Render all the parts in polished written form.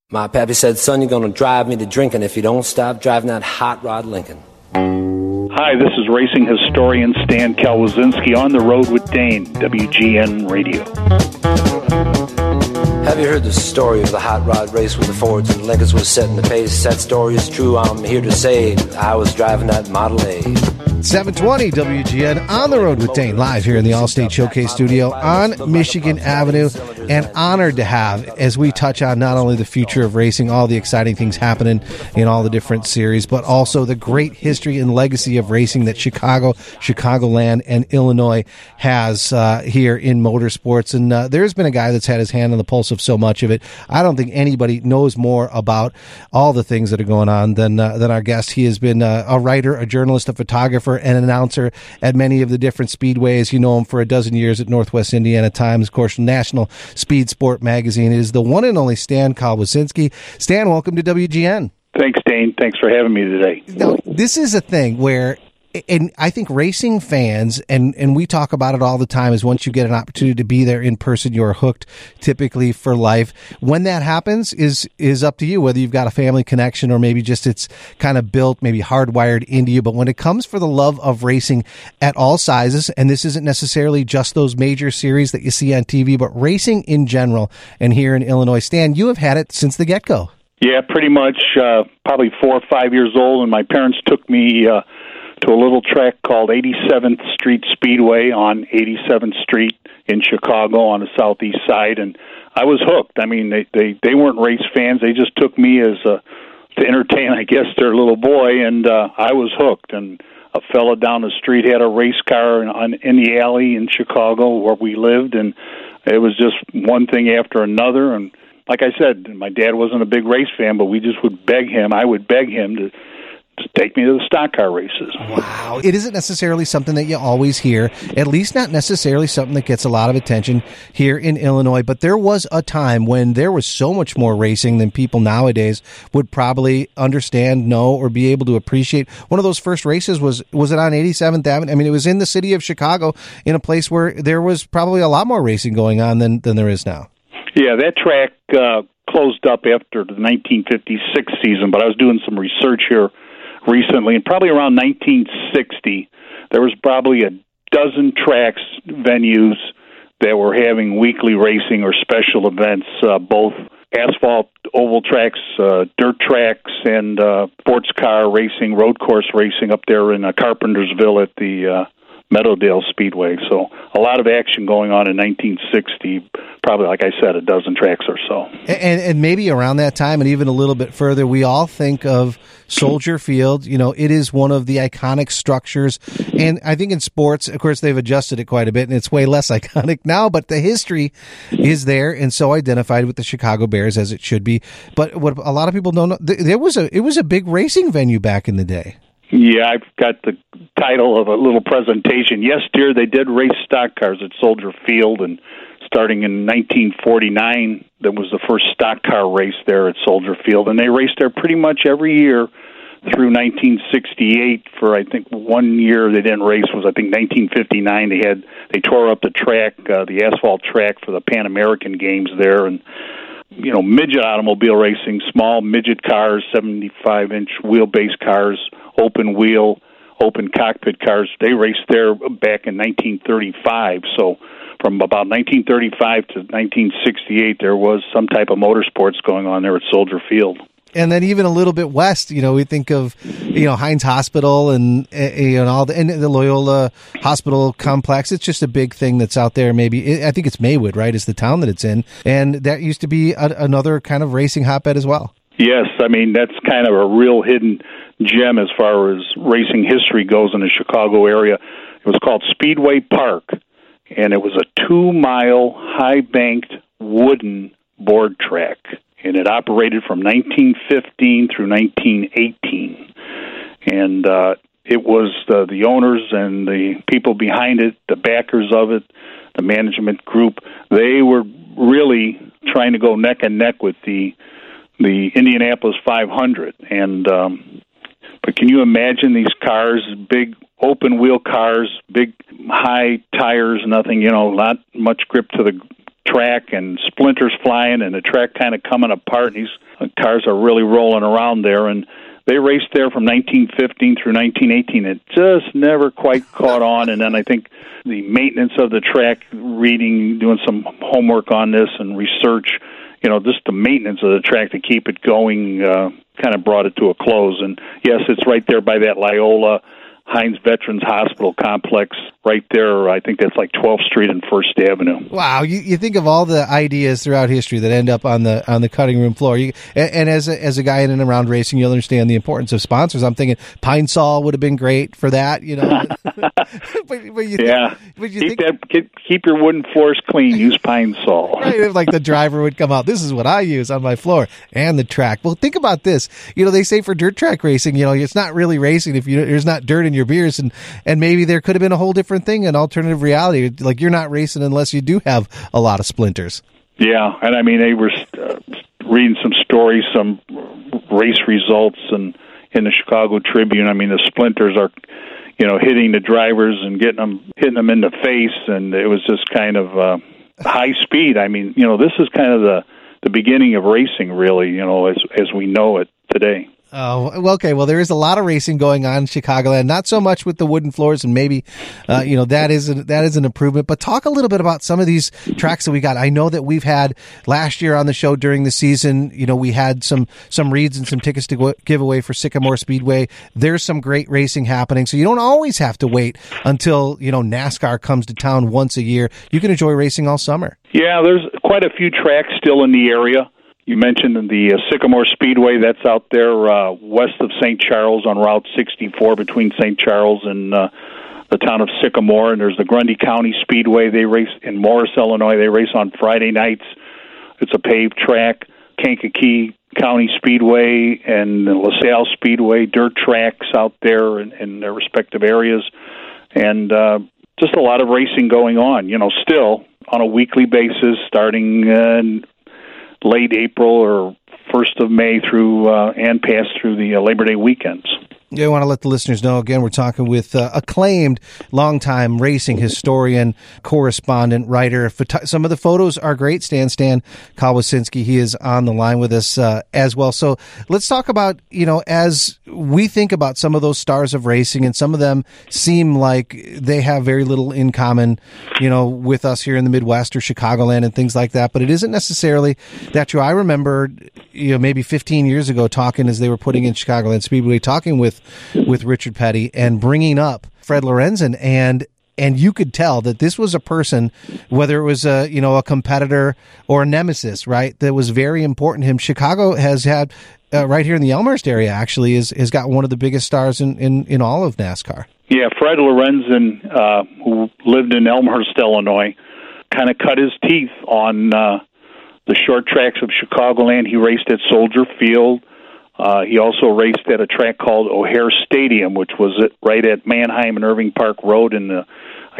My pappy said, son, you're going to drive me to drinking if you don't stop driving that hot rod Lincoln. Hi, this is racing historian Stan Kalwazinski on the road with Dane, WGN Radio. Have you heard the story of the hot rod race with the Fords and Lincolns was setting the pace? That story is true. I'm here to say I was driving that Model A. 720 WGN on the road with Dane, live here in the Allstate Showcase studio on Michigan Avenue, and honored to have, as we touch on not only the future of racing, all the exciting things happening in all the different series, but also the great history and legacy of racing that Chicago, Chicagoland, and Illinois has here in motorsports. And there's been a guy that's had his hand on the pulse of so much of it. I don't think anybody knows more about all the things that are going on than our guest. He has been a writer, a journalist, a photographer, and an announcer at many of the different speedways. You know him for a dozen years at Northwest Indiana Times, of course, National Speed Sport Magazine. It is the one and only Stan Kalwazinski. Stan, welcome to WGN. Thanks, Dane. Thanks for having me today. Now, this is a thing where, and I think racing fans, and we talk about it all the time, is once you get an opportunity to be there in person, you're hooked typically for life. When that happens is up to you, whether you've got a family connection or maybe just it's kind of built, maybe hardwired into you. But when it comes for the love of racing at all sizes, and this isn't necessarily just those major series that you see on TV, but racing in general, and here in Illinois, Stan, you have had it since the get-go. Yeah, pretty much, probably 4 or 5 years old, and my parents took me to a little track called 87th Street Speedway on 87th Street in Chicago on the southeast side, and I was hooked. I mean, they weren't race fans. They just took me as to entertain, I guess, their little boy, and I was hooked. And a fella down the street had a race car in the alley in Chicago where we lived, and it was just one thing after another. And like I said, my dad wasn't a big race fan, but we just would beg him. I would beg him to take me to the stock car races. Wow. It isn't necessarily something that you always hear, at least not necessarily something that gets a lot of attention here in Illinois, but there was a time when there was so much more racing than people nowadays would probably understand, know, or be able to appreciate. One of those first races was it on 87th Avenue? I mean, it was in the city of Chicago, in a place where there was probably a lot more racing going on than there is now. Yeah, that track closed up after the 1956 season, but I was doing some research here recently, and probably around 1960, there was probably a dozen tracks, venues that were having weekly racing or special events, both asphalt oval tracks, dirt tracks, and sports car racing, road course racing up there in Carpentersville at the Meadowdale Speedway. So a lot of action going on in 1960, probably, like I said, a dozen tracks or so. And maybe around that time and even a little bit further, we all think of Soldier Field. You know, it is one of the iconic structures. And I think in sports, of course, they've adjusted it quite a bit, and it's way less iconic now, but the history is there and so identified with the Chicago Bears as it should be. But what a lot of people don't know, it was a big racing venue back in the day. Yeah, I've got the title of a little presentation. Yes, dear, they did race stock cars at Soldier Field, and starting in 1949, there was the first stock car race there at Soldier Field, and they raced there pretty much every year through 1968. For I think 1 year they didn't race was I think 1959. They tore up the track, the asphalt track for the Pan American Games there, and you know, midget automobile racing, small midget cars, 75-inch wheelbase cars, open wheel, open cockpit cars. They raced there back in 1935. So from about 1935 to 1968, there was some type of motorsports going on there at Soldier Field. And then even a little bit west, you know, we think of, you know, Heinz Hospital and all and the Loyola Hospital complex. It's just a big thing that's out there. Maybe I think it's Maywood, right, is the town that it's in, and that used to be another kind of racing hotbed as well. Yes, I mean that's kind of a real hidden gem as far as racing history goes in the Chicago area. It was called Speedway Park, and it was a 2-mile high-banked wooden board track. And it operated from 1915 through 1918. And it was the owners and the people behind it, the backers of it, the management group, they were really trying to go neck and neck with the Indianapolis 500. And but can you imagine these cars, big open-wheel cars, big high tires, nothing, you know, not much grip to the track and splinters flying and the track kind of coming apart. And these cars are really rolling around there, and they raced there from 1915 through 1918. It just never quite caught on, and then I think the maintenance of the track, doing some homework on this and research, just the maintenance of the track to keep it going kind of brought it to a close. And, yes, it's right there by that Loyola Heinz Veterans Hospital complex right there. I think that's like 12th Street and 1st Avenue. Wow, you think of all the ideas throughout history that end up on the cutting room floor. And as a guy in and around racing, you'll understand the importance of sponsors. I'm thinking Pine Sol would have been great for that, Keep your wooden floors clean. Use Pine Sol. Right, like the driver would come out. This is what I use on my floor and the track. Well, think about this. They say for dirt track racing, it's not really racing if there's not dirt in your beers, and maybe there could have been a whole different thing, an alternative reality. Like you're not racing unless you do have a lot of splinters. Yeah, and I mean they were reading some stories, some race results, and in the Chicago Tribune. I mean the splinters are, hitting the drivers and hitting them in the face, and it was just kind of high speed. I mean, this is kind of the beginning of racing, really. As we know it today. Oh, well, okay. Well, there is a lot of racing going on in Chicagoland. Not so much with the wooden floors, and maybe, that is an improvement. But talk a little bit about some of these tracks that we got. I know that we've had last year on the show during the season. We had some reads and some tickets to give away for Sycamore Speedway. There's some great racing happening, so you don't always have to wait until NASCAR comes to town once a year. You can enjoy racing all summer. Yeah, there's quite a few tracks still in the area. You mentioned the Sycamore Speedway. That's out there west of St. Charles on Route 64 between St. Charles and the town of Sycamore. And there's the Grundy County Speedway. They race in Morris, Illinois. They race on Friday nights. It's a paved track. Kankakee County Speedway and the LaSalle Speedway, dirt tracks out there in their respective areas. And just a lot of racing going on, still on a weekly basis starting late April or 1st of May through and pass through the Labor Day weekends. Yeah, I want to let the listeners know, again, we're talking with acclaimed longtime racing historian, correspondent, writer. Some of the photos are great. Stan Kalwasinski, he is on the line with us as well. So let's talk about, as we think about some of those stars of racing, and some of them seem like they have very little in common, with us here in the Midwest or Chicagoland and things like that. But it isn't necessarily that true. I remember, maybe 15 years ago talking as they were putting in Chicagoland Speedway, talking with Richard Petty and bringing up Fred Lorenzen, and you could tell that this was a person, whether it was a competitor or a nemesis, right, that was very important to him. Chicago has had right here in the Elmhurst area actually has got one of the biggest stars in all of NASCAR. Yeah, Fred Lorenzen, who lived in Elmhurst, Illinois, kind of cut his teeth on the short tracks of Chicagoland. He raced at Soldier Field. He also raced at a track called O'Hare Stadium, which was right at Manheim and Irving Park Road in the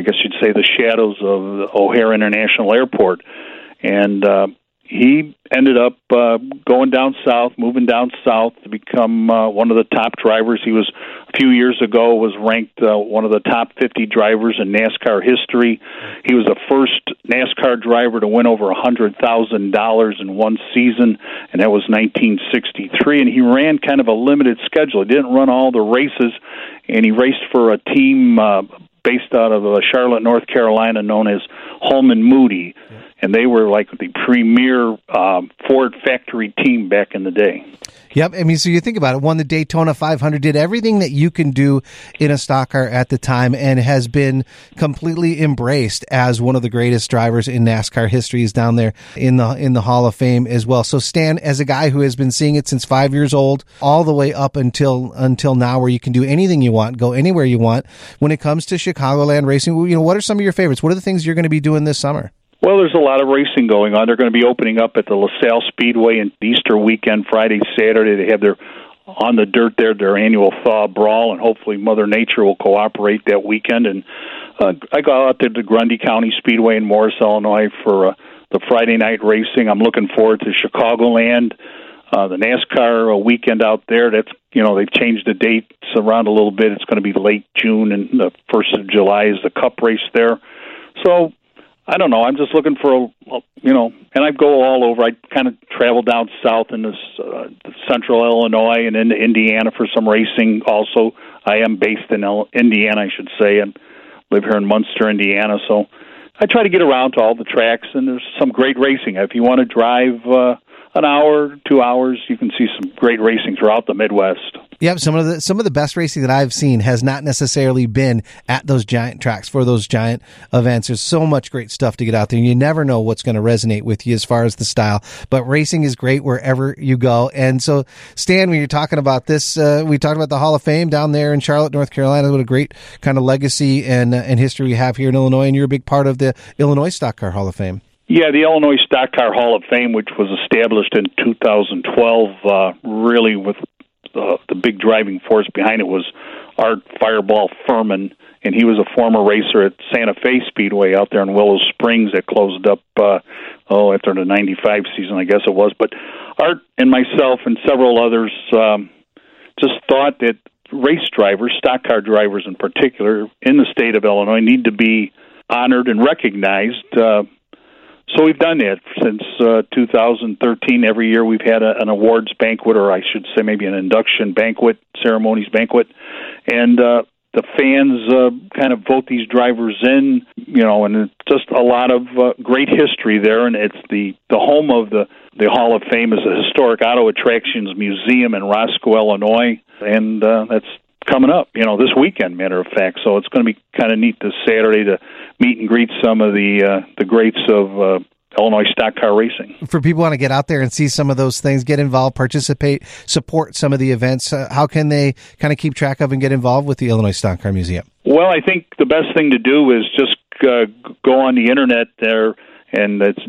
shadows of the O'Hare International Airport. And he ended up moving down south to become one of the top drivers. He was, a few years ago, was ranked one of the top 50 drivers in NASCAR history. He was the first NASCAR driver to win over $100,000 in one season, and that was 1963. And he ran kind of a limited schedule. He didn't run all the races, and he raced for a team based out of Charlotte, North Carolina, known as Holman Moody. And they were like the premier Ford factory team back in the day. Yep. I mean, so you think about it, won the Daytona 500, did everything that you can do in a stock car at the time, and has been completely embraced as one of the greatest drivers in NASCAR history. Is down there in the Hall of Fame as well. So Stan, as a guy who has been seeing it since 5 years old, all the way up until now, where you can do anything you want, go anywhere you want, when it comes to Chicagoland racing, what are some of your favorites? What are the things you're going to be doing this summer? Well, there's a lot of racing going on. They're going to be opening up at the LaSalle Speedway in Easter weekend, Friday, Saturday. They have on the dirt there, their annual Thaw Brawl, and hopefully Mother Nature will cooperate that weekend. And I go out there to Grundy County Speedway in Morris, Illinois for the Friday night racing. I'm looking forward to Chicagoland, the NASCAR weekend out there. That's, they've changed the dates around a little bit. It's going to be late June, and the 1st of July is the Cup race there. So I don't know. I'm just looking for and I go all over. I kind of travel down south into central Illinois and into Indiana for some racing. Also, I am based in Indiana, I should say, and live here in Munster, Indiana. So I try to get around to all the tracks, and there's some great racing. If you want to drive an hour, 2 hours, you can see some great racing throughout the Midwest. Yep, some of the best racing that I've seen has not necessarily been at those giant tracks for those giant events. There's so much great stuff to get out there, and you never know what's going to resonate with you as far as the style. But racing is great wherever you go. And so, Stan, when you're talking about this, we talked about the Hall of Fame down there in Charlotte, North Carolina. What a great kind of legacy and history we have here in Illinois, and you're a big part of the Illinois Stock Car Hall of Fame. Yeah, the Illinois Stock Car Hall of Fame, which was established in 2012, really with the big driving force behind it was Art Fireball Furman, and he was a former racer at Santa Fe Speedway out there in Willow Springs that closed up after the 95 season, I guess it was. But Art and myself and several others just thought that race drivers, stock car drivers in particular, in the state of Illinois need to be honored and recognized. So we've done that since 2013. Every year we've had an awards banquet, or I should say maybe an induction banquet, ceremonies banquet. And the fans kind of vote these drivers in, and it's just a lot of great history there. And it's the home of the Hall of Fame is the Historic Auto Attractions Museum in Roscoe, Illinois. And that's coming up, this weekend, matter of fact. So it's going to be kind of neat this Saturday to meet and greet some of the greats of Illinois stock car racing. For people who want to get out there and see some of those things, get involved, participate, support some of the events, how can they kind of keep track of and get involved with the Illinois Stock Car Museum? Well, I think the best thing to do is just go on the internet there, and it's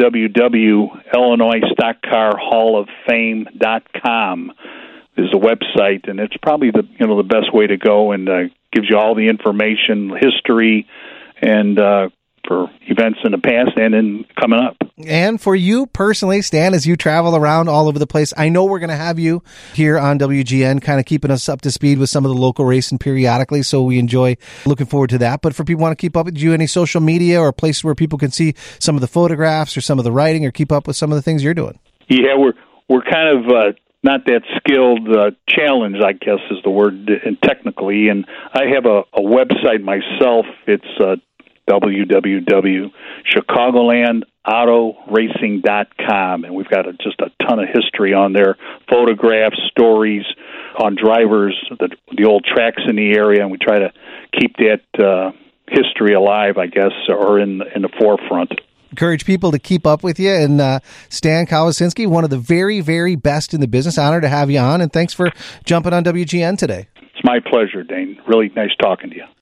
www.illinoisstockcarhalloffame.com is the website, and it's probably the best way to go, and gives you all the information, history, and for events in the past and in coming up. And for you personally, Stan, as you travel around all over the place, I know we're going to have you here on WGN kind of keeping us up to speed with some of the local racing periodically, so we enjoy looking forward to that. But for people who want to keep up with you, any social media or places where people can see some of the photographs or some of the writing or keep up with some of the things you're doing? Yeah, we're kind of not that skilled. Challenge, I guess, is the word technically. And I have a website myself. It's www.chicagolandautoracing.com, and we've got just a ton of history on there, photographs, stories on drivers, the old tracks in the area, and we try to keep that history alive, I guess, or in the forefront. Encourage people to keep up with you. And Stan Kawasinski, one of the very, very best in the business. Honored to have you on, and thanks for jumping on WGN today. It's my pleasure, Dane. Really nice talking to you.